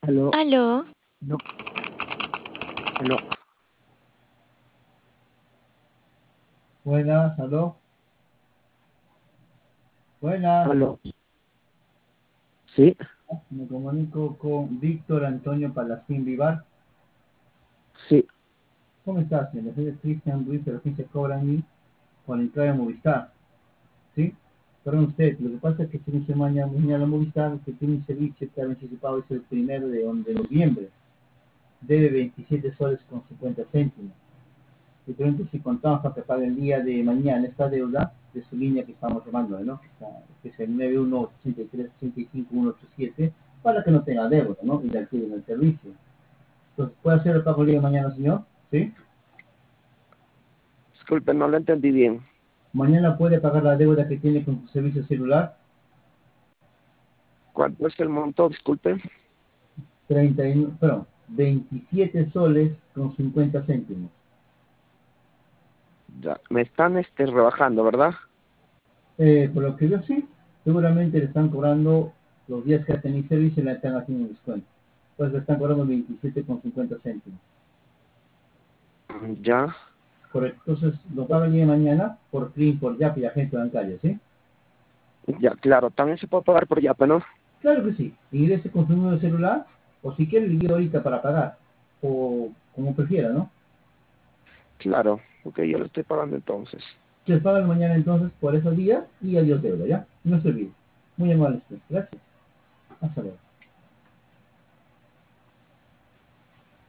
Aló, Aló, no, aló, Buenas, aló. Buenas. aló. Sí, Me comunico con Víctor Antonio Palacín Vivar. sí, ¿Cómo estás, señor? Soy Cristian Ruiz de la agencia Cobra Mí con la entrada de Movistar. ¿Sí? Perdón usted, lo que pasa es que se inicia mañana Movistar, que tiene un servicio que ha anticipado, es el primero de noviembre. Debe 27 soles con 50 céntimos. Y pregunto si contamos para que pague el día de mañana esta deuda de su línea que estamos llamando, ¿no? Que es el 9183-85187, para que no tenga deuda, ¿no? Y le activen el servicio. Entonces, ¿puede hacer el pago el día de mañana, señor? ¿Sí? disculpe, no lo entendí bien. Mañana puede pagar la deuda que tiene con su servicio celular, ¿Cuánto es el monto? Disculpe. 27 soles con 50 céntimos. Ya, me están rebajando, ¿verdad? Por lo que yo sí, seguramente le están cobrando los días que ha tenido servicio y le están haciendo un descuento. Pues le están cobrando 27 con 50 céntimos. Ya, Correcto. Entonces, lo paga el día de mañana por PRIN, por YAP y agente bancario, ¿sí? ya, claro, también se puede pagar por Yape, ¿no? Claro que sí. Ingrese con su número de celular, o si quiere, le guío ahorita para pagar, o como prefiera, ¿no? Claro, ok, yo lo estoy pagando entonces. Se paga mañana entonces por esos días y adiós deuda, ¿ya? No se olvide. Muy amable usted. Gracias. Hasta luego.